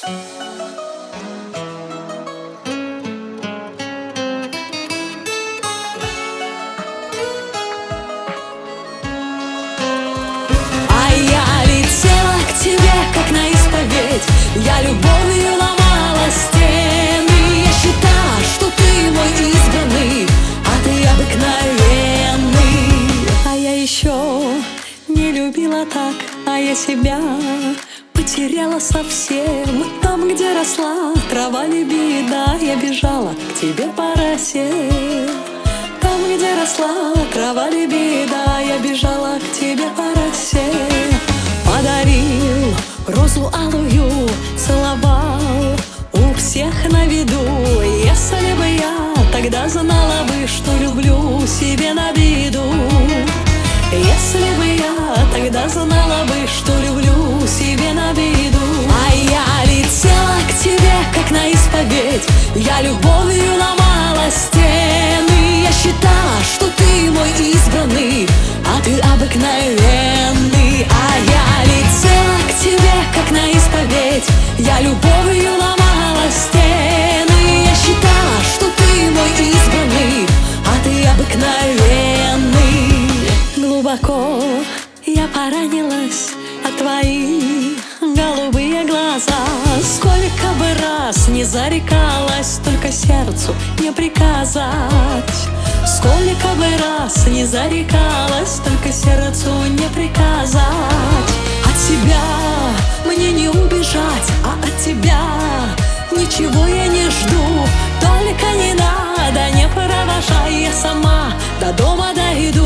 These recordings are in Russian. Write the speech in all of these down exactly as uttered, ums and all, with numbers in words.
А я летела к тебе, как на исповедь. Я любовью ломала стены. Я считала, что ты мой избранный, а ты обыкновенный. А я еще не любила так, а я себя потеряла совсем. И там, где росла трава лебеда, я бежала к тебе по росе. Там, где росла трава лебеда, я бежала к тебе по росе. Подарил розу алую, целовал у всех на виду. Если бы я тогда знала бы, что люблю себе на виду. Если бы я тогда знала бы, что люблю себе на виду. А я летела к тебе, как на исповедь. Я любовью ломала стены. Я считала, что ты мой избранный, а ты обыкновенный. А я летела к тебе, как на исповедь. Я любовью ломала стены. Я считала, что ты мой избранный, а ты обыкновенный. Глубоко я поранилась от твои голубые глаза. Сколько бы раз не зарекалась, только сердцу не приказать. Сколько бы раз не зарекалась, только сердцу не приказать. От тебя мне не убежать, а от тебя ничего я не жду. Только не надо, не провожай, я сама до дома дойду.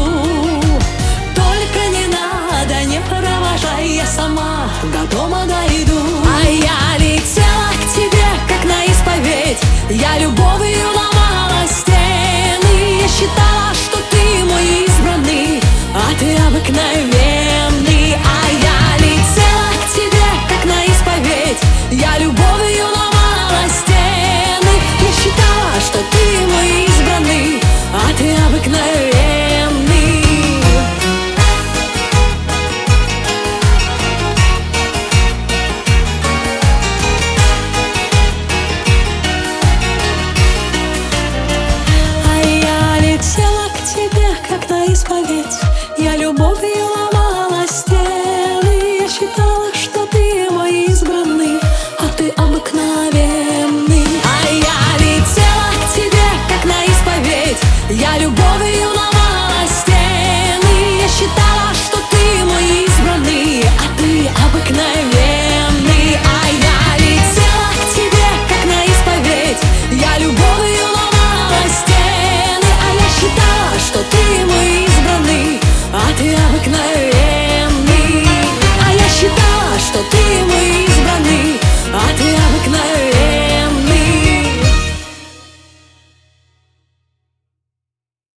Только не надо, не провожай, я сама до дома дойду. А я летела к тебе, как на исповедь. Я любовью ломала стены. Я считала, что ты мой избранный, а ты обыкновенный. А я летела к тебе, как на исповедь. Я любовью ломала стены. Я считала, что ты мой избранный, а ты обыкновенный. Я любовью ломала стены. Я считала, что ты мой избранный, а ты обыкновенный. А я летела к тебе, как на исповедь. Я любовью ломала стены. Я считала, что ты мой избранный, а ты обыкновенный. А я летела к тебе, как на исповедь. Я любовью ломала стены. А я считала, что ты мой избранный, а ты обыкновенный. А я считала, что ты мой избранный, а ты